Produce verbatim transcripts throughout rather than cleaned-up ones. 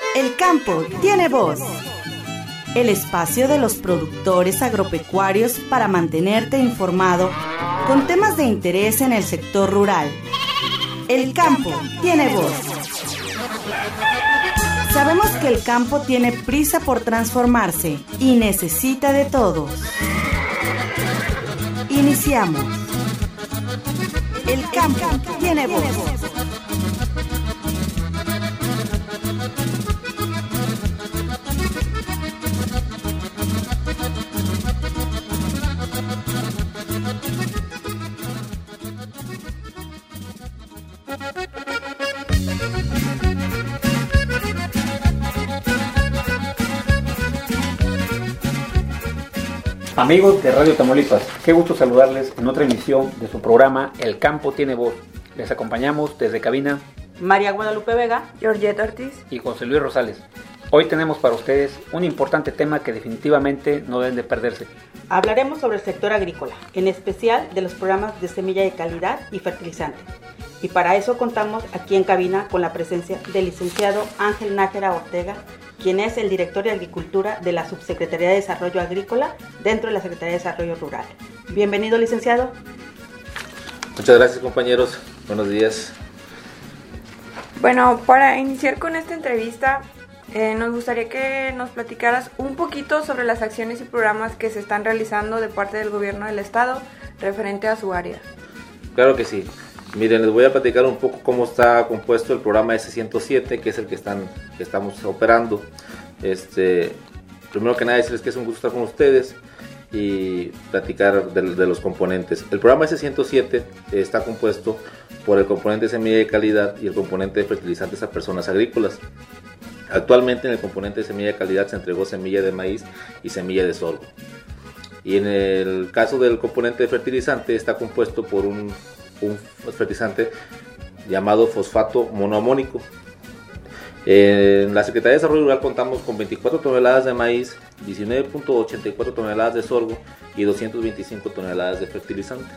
El campo tiene voz. El espacio de los productores agropecuarios para mantenerte informado con temas de interés en el sector rural. El campo tiene voz. Sabemos que el campo tiene prisa por transformarse y necesita de todos. Iniciamos. El campo tiene voz. Amigos de Radio Tamaulipas, qué gusto saludarles en otra emisión de su programa El Campo Tiene Voz. Les acompañamos desde cabina María Guadalupe Vega, Georgette Ortiz y José Luis Rosales. Hoy tenemos para ustedes un importante tema que definitivamente no deben de perderse. Hablaremos sobre el sector agrícola, en especial de los programas de semilla de calidad y fertilizante. Y para eso contamos aquí en cabina con la presencia del licenciado Ángel Nájera Ortega, quien es el director de Agricultura de la Subsecretaría de Desarrollo Agrícola dentro de la Secretaría de Desarrollo Rural. Bienvenido, licenciado. Muchas gracias, compañeros. Buenos días. Bueno, para iniciar con esta entrevista, eh, nos gustaría que nos platicaras un poquito sobre las acciones y programas que se están realizando de parte del gobierno del estado referente a su área. Claro que sí. Miren, les voy a platicar un poco cómo está compuesto el programa ese ciento siete, que es el que, están, que estamos operando. Este, primero que nada, decirles que es un gusto estar con ustedes y platicar de, de los componentes. El programa ese ciento siete está compuesto por el componente de semilla de calidad y el componente de fertilizantes a personas agrícolas. Actualmente en el componente de semilla de calidad se entregó semilla de maíz y semilla de sorgo. Y en el caso del componente de fertilizante está compuesto por un un fertilizante llamado fosfato monoamónico. En la Secretaría de Desarrollo Rural contamos con veinticuatro toneladas de maíz, diecinueve punto ochenta y cuatro toneladas de sorgo y doscientas veinticinco toneladas de fertilizante.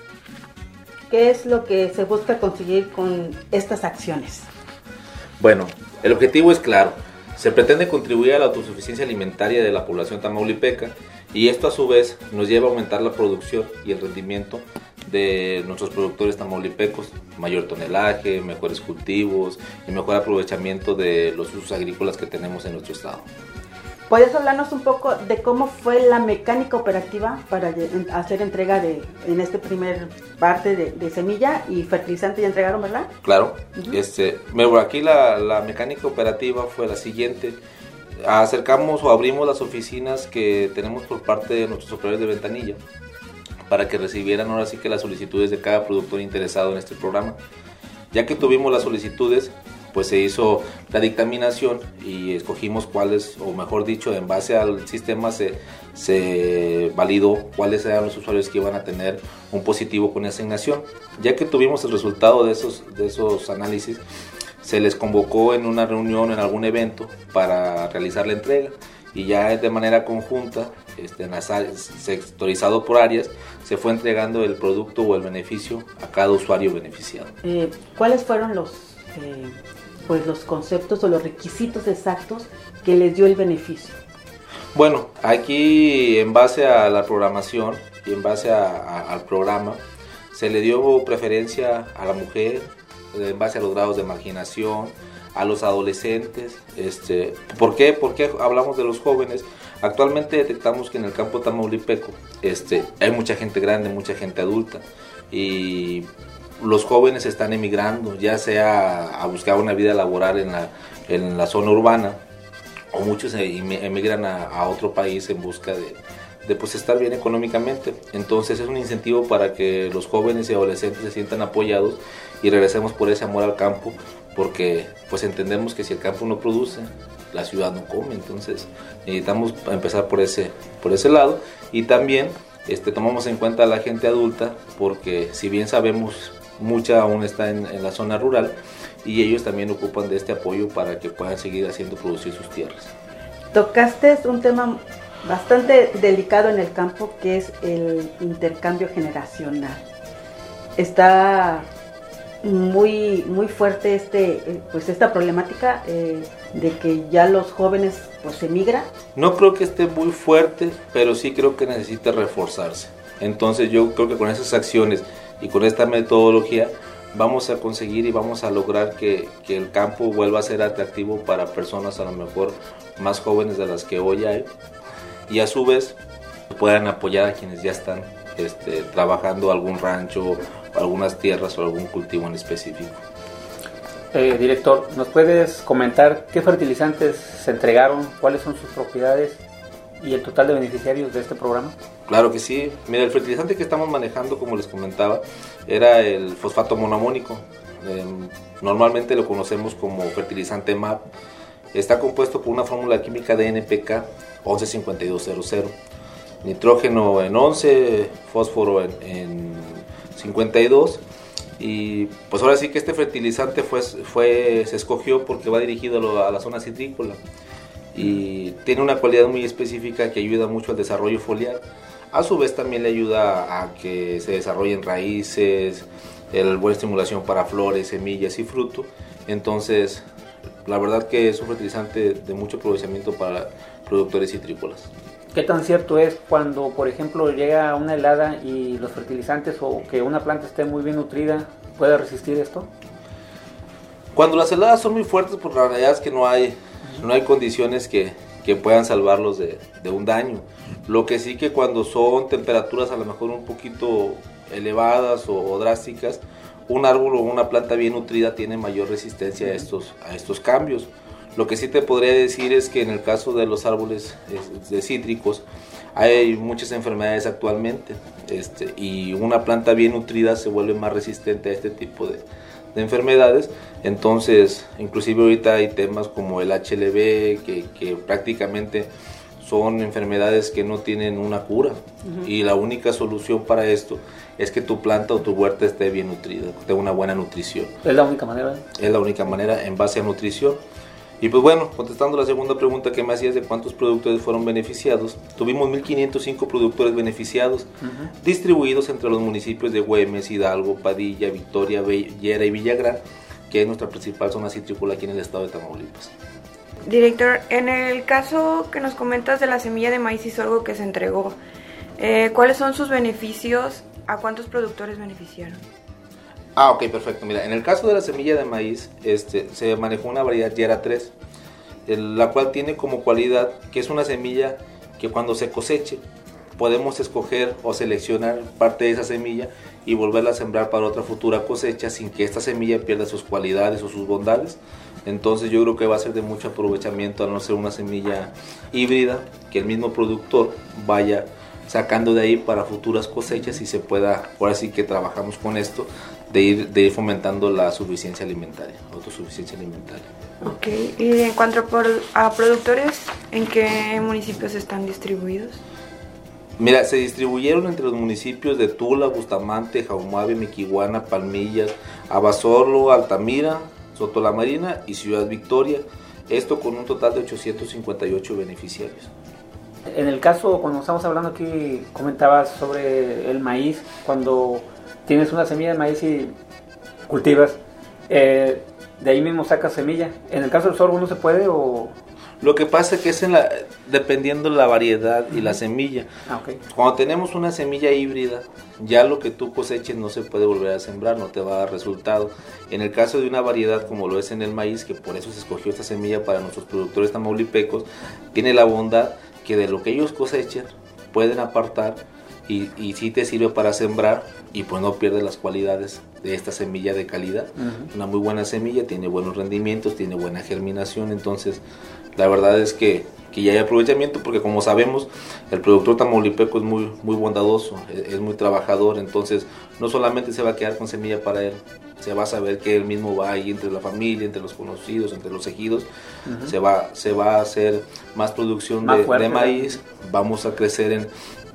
¿Qué es lo que se busca conseguir con estas acciones? Bueno, el objetivo es claro. Se pretende contribuir a la autosuficiencia alimentaria de la población tamaulipeca y esto a su vez nos lleva a aumentar la producción y el rendimiento de nuestros productores tamaulipecos, mayor tonelaje, mejores cultivos y mejor aprovechamiento de los usos agrícolas que tenemos en nuestro estado. ¿Puedes hablarnos un poco de cómo fue la mecánica operativa para hacer entrega de, en este primer parte de, de semilla y fertilizante ya entregaron, verdad? Claro, uh-huh. este, aquí la, la mecánica operativa fue la siguiente. Acercamos o abrimos las oficinas que tenemos por parte de nuestros operadores de ventanilla para que recibieran ahora sí que las solicitudes de cada productor interesado en este programa. Ya que tuvimos las solicitudes, pues se hizo la dictaminación y escogimos cuáles, o mejor dicho, en base al sistema se, se validó cuáles eran los usuarios que iban a tener un positivo con asignación. Ya que tuvimos el resultado de esos, de esos análisis, se les convocó en una reunión, en algún evento, para realizar la entrega. Y ya de manera conjunta, este, en las áreas, sectorizado por áreas, se fue entregando el producto o el beneficio a cada usuario beneficiado. Eh, ¿Cuáles fueron los, eh, pues los conceptos o los requisitos exactos que les dio el beneficio? Bueno, aquí en base a la programación y en base a, a, al programa, se le dio preferencia a la mujer en base a los grados de marginación, a los adolescentes. Este, ¿por qué? ¿Por qué hablamos de los jóvenes? Actualmente detectamos que en el campo tamaulipeco este, hay mucha gente grande, mucha gente adulta y los jóvenes están emigrando, ya sea a buscar una vida laboral en la, en la zona urbana o muchos emigran a, a otro país en busca de, de pues, estar bien económicamente. Entonces es un incentivo para que los jóvenes y adolescentes se sientan apoyados y regresemos por ese amor al campo, porque pues entendemos que si el campo no produce, la ciudad no come. Entonces necesitamos empezar por ese, por ese lado. Y también este, tomamos en cuenta a la gente adulta, porque si bien sabemos mucha aún está en, en la zona rural, y ellos también ocupan de este apoyo para que puedan seguir haciendo producir sus tierras. Tocaste un tema bastante delicado en el campo, que es el intercambio generacional. Está muy muy fuerte este pues esta problemática eh, de que ya los jóvenes pues emigran. No creo que esté muy fuerte, pero sí creo que necesita reforzarse. Entonces yo creo que con esas acciones y con esta metodología vamos a conseguir y vamos a lograr que, que el campo vuelva a ser atractivo para personas a lo mejor más jóvenes de las que hoy hay, y a su vez puedan apoyar a quienes ya están este, trabajando algún rancho, algunas tierras o algún cultivo en específico. Eh, director, ¿nos puedes comentar qué fertilizantes se entregaron, cuáles son sus propiedades y el total de beneficiarios de este programa? Claro que sí. Mira, el fertilizante que estamos manejando, como les comentaba, era el fosfato monoamónico. Eh, normalmente lo conocemos como fertilizante M A P. Está compuesto por una fórmula química de N P K once cincuenta y dos cero cero. Nitrógeno en once, fósforo en, en cincuenta y dos. Y pues ahora sí que este fertilizante fue, fue, se escogió porque va dirigido a la zona citrícola. Y tiene una cualidad muy específica que ayuda mucho al desarrollo foliar. A su vez también le ayuda a que se desarrollen raíces, el buena estimulación para flores, semillas y fruto. Entonces, la verdad que es un fertilizante de mucho aprovechamiento para productores citrícolas. ¿Qué tan cierto es cuando, por ejemplo, llega una helada y los fertilizantes o que una planta esté muy bien nutrida, puede resistir esto? Cuando las heladas son muy fuertes, pues la realidad es que no hay, no hay condiciones que, que puedan salvarlos de, de un daño. Lo que sí que cuando son temperaturas a lo mejor un poquito elevadas o, o drásticas, un árbol o una planta bien nutrida tiene mayor resistencia a estos, a estos cambios. Lo que sí te podría decir es que en el caso de los árboles de cítricos hay muchas enfermedades actualmente, este, y una planta bien nutrida se vuelve más resistente a este tipo de, de enfermedades. Entonces, inclusive ahorita hay temas como el H L V que, que prácticamente son enfermedades que no tienen una cura, uh-huh. Y la única solución para esto es que tu planta o tu huerta esté bien nutrida, tenga una buena nutrición. ¿Es la única manera? Es la única manera en base a nutrición. Y pues bueno, contestando la segunda pregunta que me hacías de cuántos productores fueron beneficiados, tuvimos mil quinientos cinco productores beneficiados, uh-huh. distribuidos entre los municipios de Güemes, Hidalgo, Padilla, Victoria, Bellera y Villagrán, que es nuestra principal zona citrícola aquí en el estado de Tamaulipas. Director, en el caso que nos comentas de la semilla de maíz y sorgo que se entregó, eh, ¿cuáles son sus beneficios? ¿A cuántos productores beneficiaron? Ah, ok, perfecto. Mira, en el caso de la semilla de maíz, este, se manejó una variedad Yera tres, el, la cual tiene como cualidad que es una semilla que cuando se coseche podemos escoger o seleccionar parte de esa semilla y volverla a sembrar para otra futura cosecha sin que esta semilla pierda sus cualidades o sus bondades. Entonces yo creo que va a ser de mucho aprovechamiento al no ser una semilla híbrida, que el mismo productor vaya sacando de ahí para futuras cosechas y se pueda, ahora sí que trabajamos con esto, de ir, de ir fomentando la suficiencia alimentaria, autosuficiencia alimentaria. Ok, y en cuanto a productores, ¿en qué municipios están distribuidos? Mira, se distribuyeron entre los municipios de Tula, Bustamante, Jaumabe, Miquihuana, Palmillas, Abasolo, Altamira, Sotolamarina y Ciudad Victoria, esto con un total de ochocientos cincuenta y ocho beneficiarios. En el caso, cuando estamos hablando aquí, comentabas sobre el maíz, cuando tienes una semilla de maíz y cultivas, eh, de ahí mismo sacas semilla. En el caso del sorgo, ¿no se puede o...? Lo que pasa es que es en la, dependiendo la variedad y la semilla. Ah, okay. Cuando tenemos una semilla híbrida, ya lo que tú coseches no se puede volver a sembrar, no te va a dar resultado. En el caso de una variedad como lo es en el maíz, que por eso se escogió esta semilla para nuestros productores tamaulipecos, tiene la bondad que de lo que ellos cosechan pueden apartar y, y sí te sirve para sembrar y pues no pierde las cualidades de esta semilla de calidad. Uh-huh. Una muy buena semilla, tiene buenos rendimientos, tiene buena germinación, entonces la verdad es que, que ya hay aprovechamiento porque como sabemos el productor tamaulipeco es muy, muy bondadoso, es, es muy trabajador, entonces no solamente se va a quedar con semilla para él, se va a saber que él mismo va ahí entre la familia, entre los conocidos, entre los ejidos, uh-huh. se, va, se va a hacer más producción más de, fuerte, de maíz, ¿verdad? Vamos a crecer en,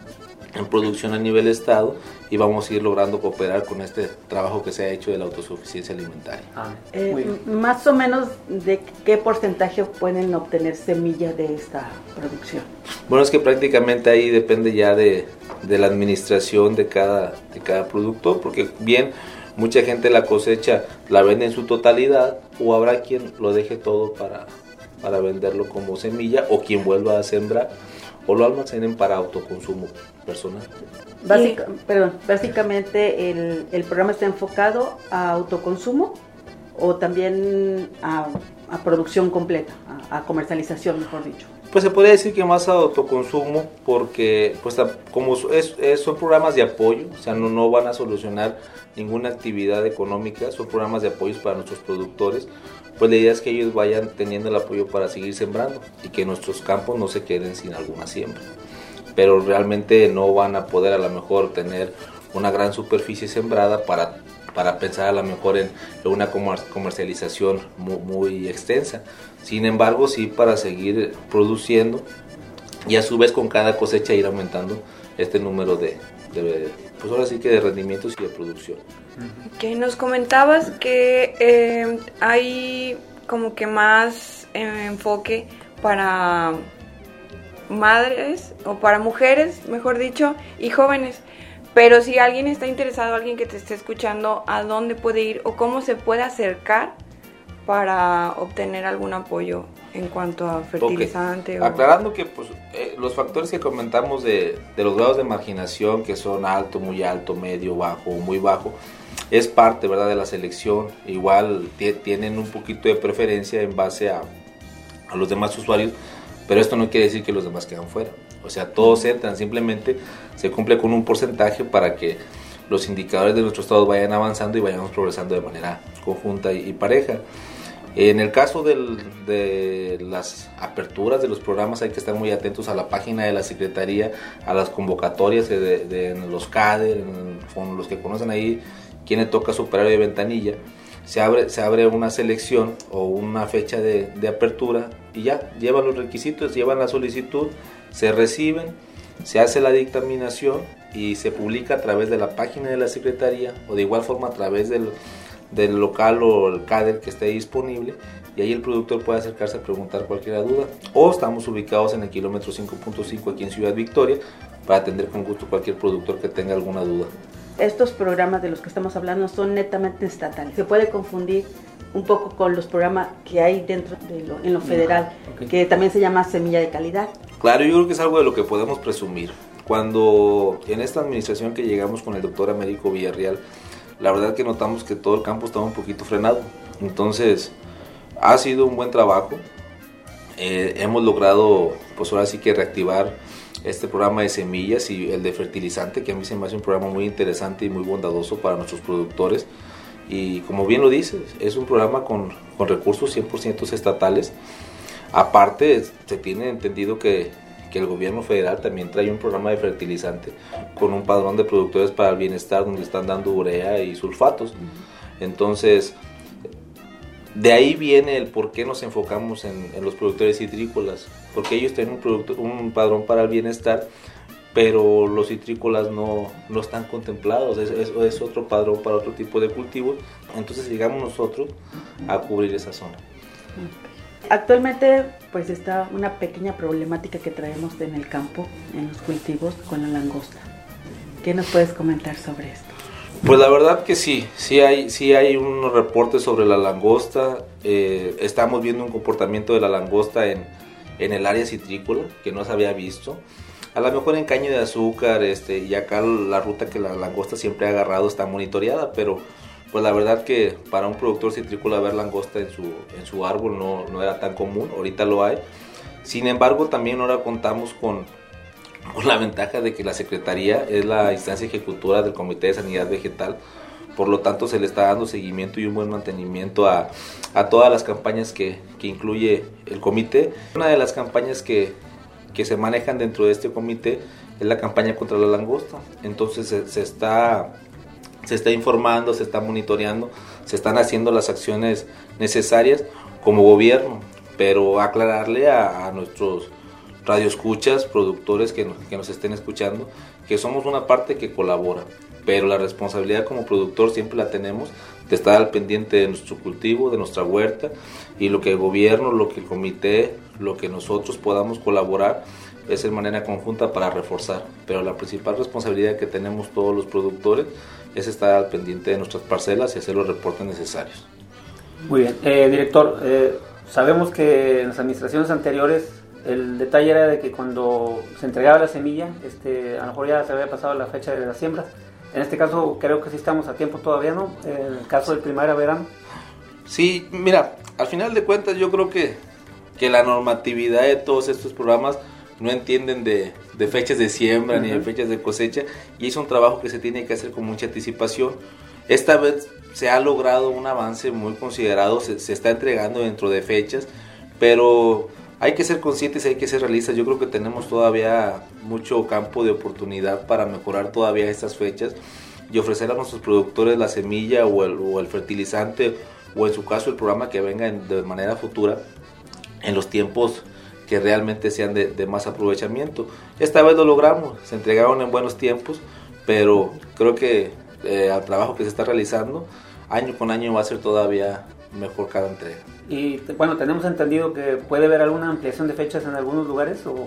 en producción a nivel estado y vamos a ir logrando cooperar con este trabajo que se ha hecho de la autosuficiencia alimentaria. Ah, eh, más o menos, ¿de qué porcentaje pueden obtener semillas de esta producción? Bueno, es que prácticamente ahí depende ya de, de la administración de cada, de cada productor, porque bien, Mucha gente la cosecha la vende en su totalidad, o habrá quien lo deje todo para, para venderlo como semilla, o quien vuelva a sembrar o lo almacenen para autoconsumo personal. Básica, perdón, básicamente el, el programa está enfocado a autoconsumo o también a, a producción completa, a, a comercialización, mejor dicho. Pues se podría decir que más a autoconsumo, porque pues como es, es, son programas de apoyo, o sea, no, no van a solucionar ninguna actividad económica, son programas de apoyo para nuestros productores. Pues la idea es que ellos vayan teniendo el apoyo para seguir sembrando y que nuestros campos no se queden sin alguna siembra. Pero realmente no van a poder a lo mejor tener una gran superficie sembrada para, para pensar a lo mejor en una comercialización muy, muy extensa. Sin embargo, sí para seguir produciendo y a su vez con cada cosecha ir aumentando este número de, de pues ahora sí que de rendimientos y de producción. Que nos comentabas que eh, hay como que más eh, enfoque para madres o para mujeres, mejor dicho, y jóvenes. Pero si alguien está interesado, alguien que te esté escuchando, ¿a dónde puede ir o cómo se puede acercar para obtener algún apoyo en cuanto a fertilizante? Okay. O... Aclarando que pues, eh, los factores que comentamos de, de los grados de marginación, que son alto, muy alto, medio, bajo, muy bajo, es parte, ¿verdad?, de la selección. Igual t- tienen un poquito de preferencia en base a, a los demás usuarios, pero esto no quiere decir que los demás quedan fuera. O sea, todos entran, simplemente se cumple con un porcentaje para que los indicadores de nuestro estado vayan avanzando y vayamos progresando de manera conjunta y, y pareja. En el caso del, de las aperturas de los programas hay que estar muy atentos a la página de la Secretaría, a las convocatorias de, de, de los C A D E R, con los que conocen ahí quienes toca su operario de ventanilla. Se abre, se abre una selección o una fecha de, de apertura y ya, llevan los requisitos, llevan la solicitud, se reciben, se hace la dictaminación y se publica a través de la página de la Secretaría o de igual forma a través del, del local o el C A D E R que esté disponible, y ahí el productor puede acercarse a preguntar cualquier duda. O estamos ubicados en el kilómetro cinco punto cinco aquí en Ciudad Victoria para atender con gusto cualquier productor que tenga alguna duda. Estos programas de los que estamos hablando son netamente estatales. Se puede confundir un poco con los programas que hay dentro de lo, en lo federal, okay, que también se llama Semilla de Calidad. Claro, yo creo que es algo de lo que podemos presumir. Cuando en esta administración que llegamos con el doctor Américo Villarreal, la verdad que notamos que todo el campo estaba un poquito frenado. Entonces, ha sido un buen trabajo. Eh, hemos logrado, pues ahora sí que reactivar este programa de semillas y el de fertilizante, que a mí se me hace un programa muy interesante y muy bondadoso para nuestros productores. Y como bien lo dices, es un programa con, con recursos cien por ciento estatales. Aparte, se tiene entendido que, que el gobierno federal también trae un programa de fertilizante con un padrón de productores para el bienestar donde están dando urea y sulfatos. Entonces, de ahí viene el por qué nos enfocamos en, en los productores citrícolas, porque ellos tienen un, producto, un padrón para el bienestar, pero los citrícolas no, no están contemplados, es, es, es otro padrón para otro tipo de cultivos. Entonces llegamos nosotros a cubrir esa zona. Actualmente pues está una pequeña problemática que traemos en el campo, en los cultivos, con la langosta. ¿Qué nos puedes comentar sobre esto? Pues la verdad que sí, sí hay, sí hay unos reportes sobre la langosta. Eh, estamos viendo un comportamiento de la langosta en, en el área citrícola que no se había visto. A lo mejor en caña de azúcar, este, y acá la ruta que la langosta siempre ha agarrado está monitoreada, pero pues la verdad que para un productor citrícola ver langosta en su, en su árbol no, no era tan común, ahorita lo hay. Sin embargo, también ahora contamos con, con la ventaja de que la Secretaría es la instancia ejecutora del Comité de Sanidad Vegetal, por lo tanto se le está dando seguimiento y un buen mantenimiento a, a todas las campañas que, que incluye el comité. Una de las campañas que, que se manejan dentro de este comité es la campaña contra la langosta, entonces se, se está... se está informando, se está monitoreando, se están haciendo las acciones necesarias como gobierno, pero aclararle a, a nuestros radioescuchas, productores que nos, que nos estén escuchando, que somos una parte que colabora, pero la responsabilidad como productor siempre la tenemos de estar al pendiente de nuestro cultivo, de nuestra huerta, y lo que el gobierno, lo que el comité, lo que nosotros podamos colaborar es en manera conjunta para reforzar, pero la principal responsabilidad que tenemos todos los productores es estar al pendiente de nuestras parcelas y hacer los reportes necesarios. Muy bien, eh, director, eh, sabemos que en las administraciones anteriores el detalle era de que cuando se entregaba la semilla, este, a lo mejor ya se había pasado la fecha de las siembras. En este caso creo que sí estamos a tiempo todavía, ¿no? En el caso del primavera-verano. Sí, mira, al final de cuentas yo creo que, que la normatividad de todos estos programas no entienden de, de fechas de siembra, uh-huh, ni de fechas de cosecha, y es un trabajo que se tiene que hacer con mucha anticipación. Esta vez se ha logrado un avance muy considerado, se, se está entregando dentro de fechas, pero hay que ser conscientes, hay que ser realistas. Yo creo que tenemos todavía mucho campo de oportunidad para mejorar todavía estas fechas y ofrecer a nuestros productores la semilla o el, o el fertilizante, o en su caso el programa que venga en, de manera futura, en los tiempos que realmente sean de, de más aprovechamiento. Esta vez lo logramos, se entregaron en buenos tiempos, pero creo que eh, al trabajo que se está realizando, año con año va a ser todavía mejor cada entrega. Y bueno, tenemos entendido que puede haber alguna ampliación de fechas en algunos lugares, o...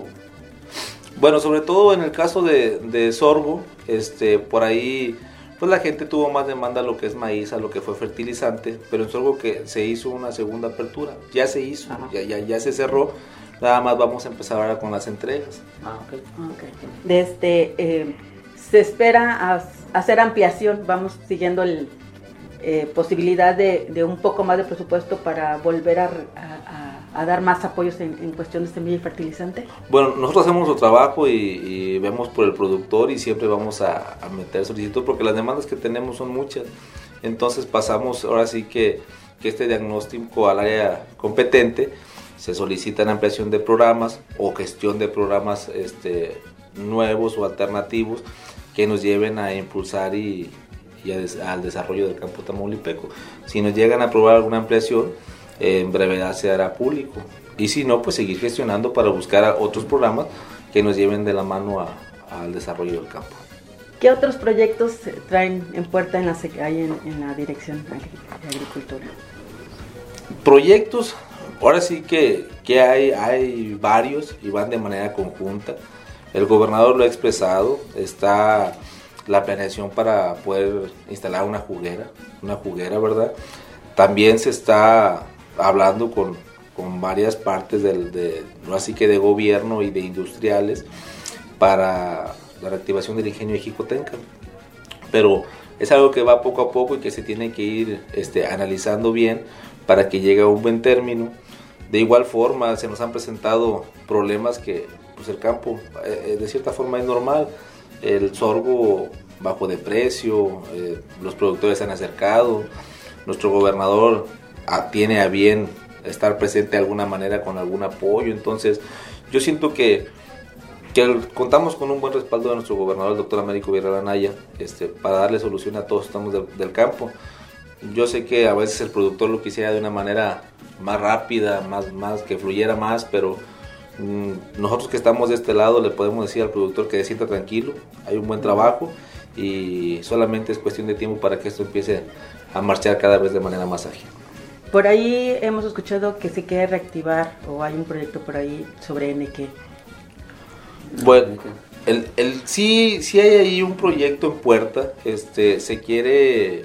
Bueno, sobre todo en el caso de, de sorgo, este, por ahí pues la gente tuvo más demanda a lo que es maíz, a lo que fue fertilizante, pero en sorgo que se hizo una segunda apertura, ya se hizo, ya, ya, ya se cerró, nada más vamos a empezar ahora con las entregas. Ah, okay. Okay. Desde, eh, se espera a, hacer ampliación, vamos siguiendo el... Eh, posibilidad de, de un poco más de presupuesto para volver a, a, a dar más apoyos en, en cuestión de semilla y fertilizante. Bueno, nosotros hacemos nuestro trabajo y, y vemos por el productor y siempre vamos a, a meter solicitud porque las demandas que tenemos son muchas. Entonces pasamos ahora sí que, que este diagnóstico al área competente, se solicita la ampliación de programas o gestión de programas este, nuevos o alternativos que nos lleven a impulsar y y al desarrollo del campo tamaulipeco. Si nos llegan a aprobar alguna ampliación, eh, en brevedad se hará público, y si no, pues seguir gestionando para buscar otros programas que nos lleven de la mano a, al desarrollo del campo. ¿Qué otros proyectos traen en puerta en la, hay en, en la Dirección de Agricultura? Proyectos, ahora sí que, que hay, hay varios y van de manera conjunta. El gobernador lo ha expresado, está la planeación para poder instalar una juguera, una juguera, ¿verdad? También se está hablando con, con varias partes del, de, así que de gobierno y de industriales para la reactivación del ingenio de Jicotenca. Pero es algo que va poco a poco y que se tiene que ir este, analizando bien para que llegue a un buen término. De igual forma, se nos han presentado problemas que pues el campo, eh, de cierta forma, es normal. El sorgo bajo de precio, eh, los productores se han acercado, nuestro gobernador a, tiene a bien estar presente de alguna manera con algún apoyo. Entonces yo siento que, que el, contamos con un buen respaldo de nuestro gobernador, el doctor Américo Villarreal Anaya, este, para darle solución a todos estamos de, del campo. Yo sé que a veces el productor lo quisiera de una manera más rápida, más, más que fluyera más, pero nosotros que estamos de este lado le podemos decir al productor que se sienta tranquilo, hay un buen trabajo y solamente es cuestión de tiempo para que esto empiece a marchar cada vez de manera más ágil. Por ahí hemos escuchado que se quiere reactivar o hay un proyecto por ahí sobre N Q. Bueno, el, el, sí, sí hay ahí un proyecto en puerta, este, se quiere...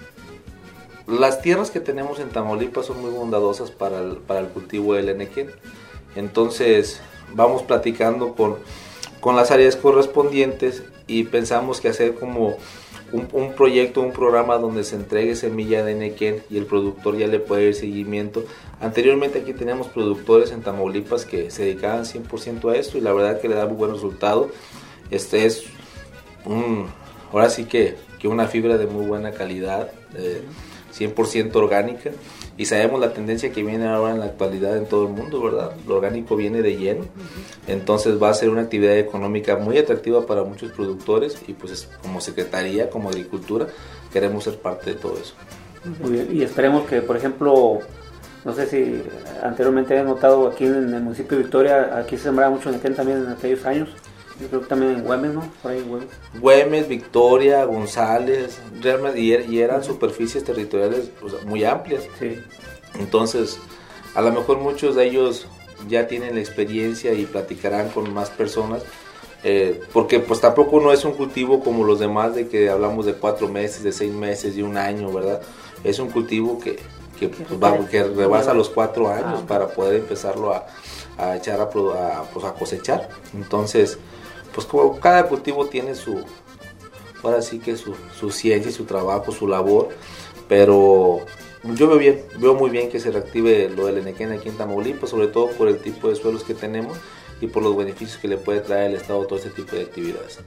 Las tierras que tenemos en Tamaulipas son muy bondadosas para el, para el cultivo del N Q. Entonces vamos platicando con, con las áreas correspondientes y pensamos que hacer como un, un proyecto, un programa donde se entregue semilla de N Q y el productor ya le puede ir seguimiento. Anteriormente aquí teníamos productores en Tamaulipas que se dedicaban cien por ciento a esto y la verdad que le da muy buen resultado. Este es un, ahora sí que, que una fibra de muy buena calidad, eh, cien por ciento orgánica. Y sabemos la tendencia que viene ahora en la actualidad en todo el mundo, ¿verdad? Lo orgánico viene de lleno, entonces va a ser una actividad económica muy atractiva para muchos productores y pues como Secretaría, como Agricultura, queremos ser parte de todo eso. Muy bien, y esperemos que, por ejemplo, no sé si anteriormente habían notado aquí en el municipio de Victoria, aquí se sembraba mucho Nequén también en aquellos años. Yo creo que también en Güemes, ¿no? Por ahí Güemes. Güemes, Victoria, González, realmente, y, y eran superficies territoriales o sea, muy amplias. Sí. Entonces, a lo mejor muchos de ellos ya tienen la experiencia y platicarán con más personas eh, porque pues tampoco no es un cultivo como los demás de que hablamos de cuatro meses, de seis meses, de un año, ¿verdad? Es un cultivo que, que, pues, va, que rebasa los cuatro años para poder empezarlo a, a echar a, a, pues, a cosechar. Entonces, pues como cada cultivo tiene su, ahora sí que su, su ciencia, su trabajo, su labor, pero yo veo bien, veo muy bien que se reactive lo del enequén aquí en Tamaulipas, sobre todo por el tipo de suelos que tenemos y por los beneficios que le puede traer el Estado todo este tipo de actividades.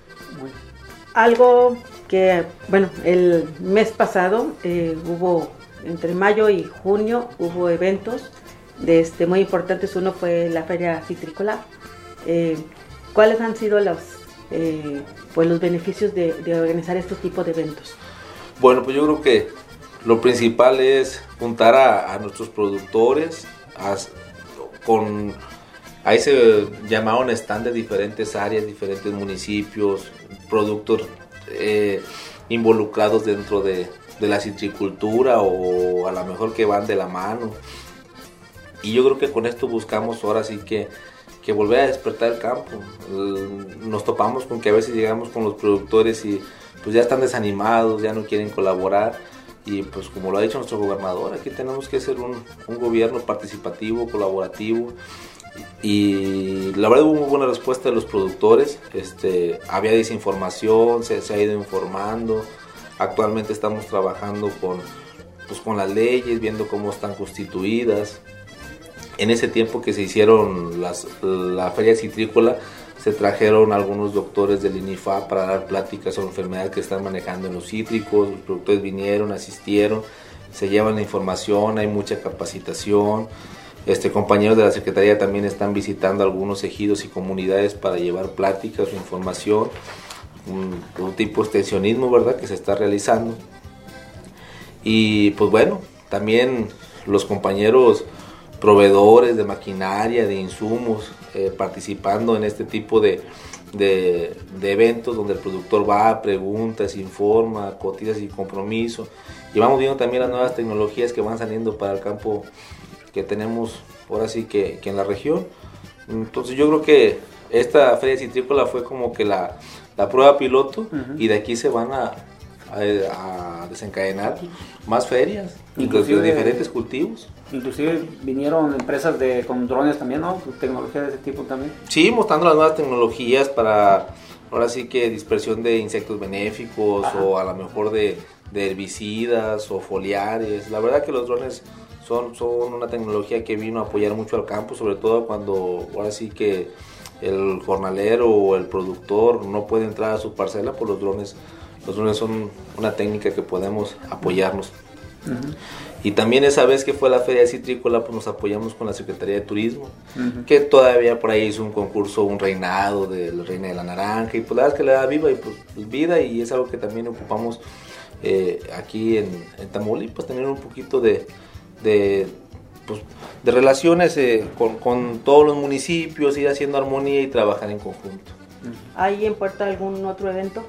Algo que, bueno, el mes pasado eh, hubo, entre mayo y junio, hubo eventos de este, muy importantes. Uno fue la Feria Citrícola. Eh, ¿Cuáles han sido los, eh, pues los beneficios de, de organizar estos tipos de eventos? Bueno, pues yo creo que lo principal es juntar a, a nuestros productores a, con... Ahí se llamaron stand de diferentes áreas, diferentes municipios, productos eh, involucrados dentro de, de la citricultura o a lo mejor que van de la mano. Y yo creo que con esto buscamos ahora sí que, que volver a despertar el campo. Nos topamos con que a veces llegamos con los productores y pues ya están desanimados, ya no quieren colaborar. Y pues como lo ha dicho nuestro gobernador, aquí tenemos que ser un, un gobierno participativo, colaborativo. Y la verdad hubo muy buena respuesta de los productores. Este, había desinformación, se, se ha ido informando. Actualmente estamos trabajando con, pues, con las leyes, viendo cómo están constituidas. En ese tiempo que se hicieron las, la feria citrícola, se trajeron algunos doctores del INIFA para dar pláticas sobre enfermedades que están manejando en los cítricos. Los productores vinieron, asistieron, se llevan la información, hay mucha capacitación. Este, compañeros de la Secretaría también están visitando algunos ejidos y comunidades para llevar pláticas o información, un, un tipo de extensionismo, ¿verdad?, que se está realizando. Y pues bueno, también los compañeros proveedores de maquinaria, de insumos, eh, participando en este tipo de, de, de eventos donde el productor va, pregunta, se informa, cotiza sin compromiso. Y vamos viendo también las nuevas tecnologías que van saliendo para el campo que tenemos ahora sí que, que en la región. Entonces yo creo que esta feria citrícola fue como que la, la prueba piloto, uh-huh. y de aquí se van a, a, a desencadenar más ferias, inclusive de diferentes cultivos. Inclusive vinieron empresas de con drones también, ¿no? Tecnología de ese tipo también. Sí, mostrando las nuevas tecnologías para ahora sí que dispersión de insectos benéficos, ajá, o a lo mejor de, de herbicidas o foliares. La verdad que los drones Son, son una tecnología que vino a apoyar mucho al campo, sobre todo cuando ahora sí que el jornalero o el productor no puede entrar a su parcela por los drones. Los drones son una técnica que podemos apoyarnos. Uh-huh. Y también esa vez que fue la Feria Citrícola, pues nos apoyamos con la Secretaría de Turismo, uh-huh, que todavía por ahí hizo un concurso, un reinado del Reina de la Naranja, y pues la verdad es que le da viva y pues, pues vida, y es algo que también ocupamos eh, aquí en, en Tamaulipas, tener un poquito de De, pues, de relaciones eh, con, con todos los municipios, ir haciendo armonía y trabajar en conjunto. ¿Hay en puerta algún otro evento?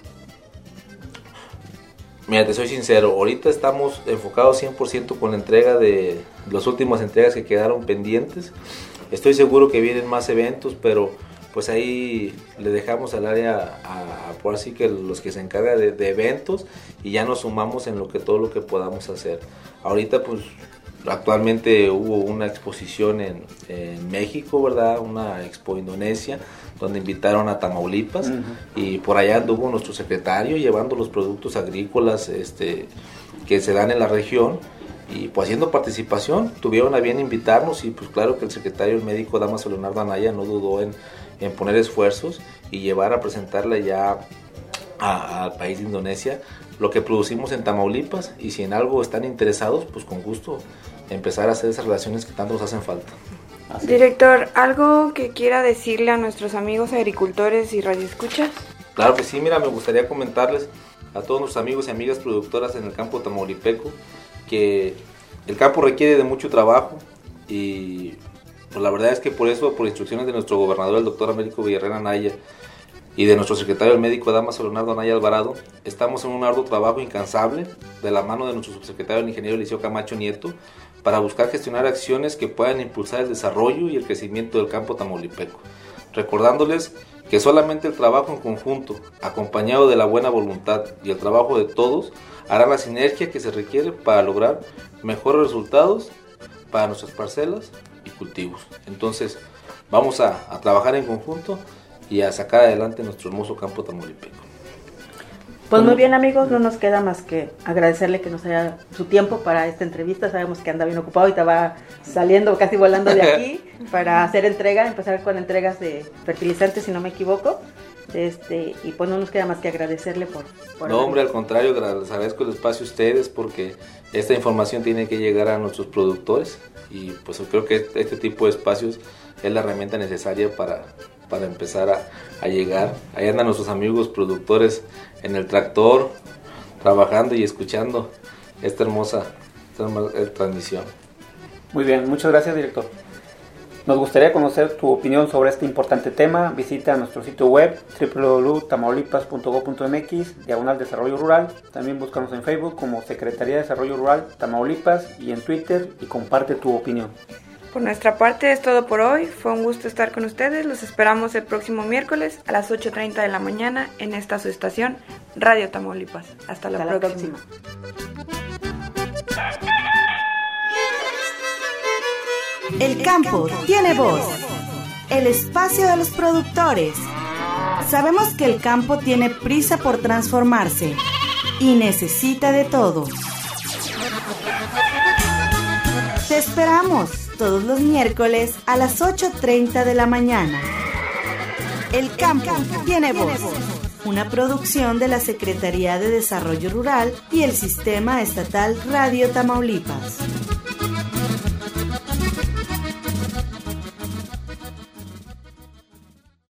Mira, te soy sincero, ahorita estamos enfocados cien por ciento con la entrega de las últimas entregas que quedaron pendientes. Estoy seguro que vienen más eventos, pero pues ahí le dejamos al área a, a por así que los que se encargan de, de eventos, y ya nos sumamos en lo que todo lo que podamos hacer. Ahorita pues actualmente hubo una exposición en, en México, ¿verdad? Una Expo Indonesia, donde invitaron a Tamaulipas, uh-huh, y por allá anduvo nuestro secretario llevando los productos agrícolas este, que se dan en la región, y pues haciendo participación, tuvieron a bien invitarnos, y pues claro que el secretario, el médico Damaso Leonardo Anaya, no dudó en, en poner esfuerzos y llevar a presentarle ya al país de Indonesia lo que producimos en Tamaulipas, y si en algo están interesados, pues con gusto empezar a hacer esas relaciones que tanto nos hacen falta. Así. Director, ¿algo que quiera decirle a nuestros amigos agricultores y radioescuchas? Claro que sí, mira, me gustaría comentarles a todos nuestros amigos y amigas productoras en el campo tamaulipeco que el campo requiere de mucho trabajo, y pues la verdad es que por eso, por instrucciones de nuestro gobernador, el doctor Américo Villarreal Anaya, y de nuestro secretario, el médico Damaso Leonardo Anaya Alvarado, estamos en un arduo trabajo incansable de la mano de nuestro subsecretario, el ingeniero Eliseo Camacho Nieto, para buscar gestionar acciones que puedan impulsar el desarrollo y el crecimiento del campo tamaulipeco. Recordándoles que solamente el trabajo en conjunto, acompañado de la buena voluntad y el trabajo de todos, hará la sinergia que se requiere para lograr mejores resultados para nuestras parcelas y cultivos. Entonces, vamos a, a trabajar en conjunto y a sacar adelante nuestro hermoso campo tamaulipeco. Pues muy bien, amigos, no nos queda más que agradecerle que nos haya su tiempo para esta entrevista. Sabemos que anda bien ocupado y te va saliendo, casi volando de aquí para hacer entrega, empezar con entregas de fertilizantes, si no me equivoco. Este, y pues no nos queda más que agradecerle por... por no, hombre, al contrario, les agradezco el espacio a ustedes porque esta información tiene que llegar a nuestros productores y pues creo que este, este tipo de espacios es la herramienta necesaria para, para empezar a, a llegar. Ahí andan nuestros amigos productores en el tractor, trabajando y escuchando esta hermosa, esta hermosa transmisión. Muy bien, muchas gracias, director. Nos gustaría conocer tu opinión sobre este importante tema. Visita nuestro sitio web doble u doble u doble u punto tamaulipas punto gob punto mx, diagonal desarrollo rural. También búscanos en Facebook como Secretaría de Desarrollo Rural Tamaulipas y en Twitter y comparte tu opinión. Por nuestra parte es todo por hoy. Fue un gusto estar con ustedes. Los esperamos el próximo miércoles a las ocho treinta de la mañana en esta su estación Radio Tamaulipas. Hasta la, Hasta próxima. la próxima. El campo tiene voz. El espacio de los productores. Sabemos que el campo tiene prisa por transformarse y necesita de todos. Te esperamos todos los miércoles a las ocho treinta de la mañana. El campo tiene voz. Una producción de la Secretaría de Desarrollo Rural y el Sistema Estatal Radio Tamaulipas.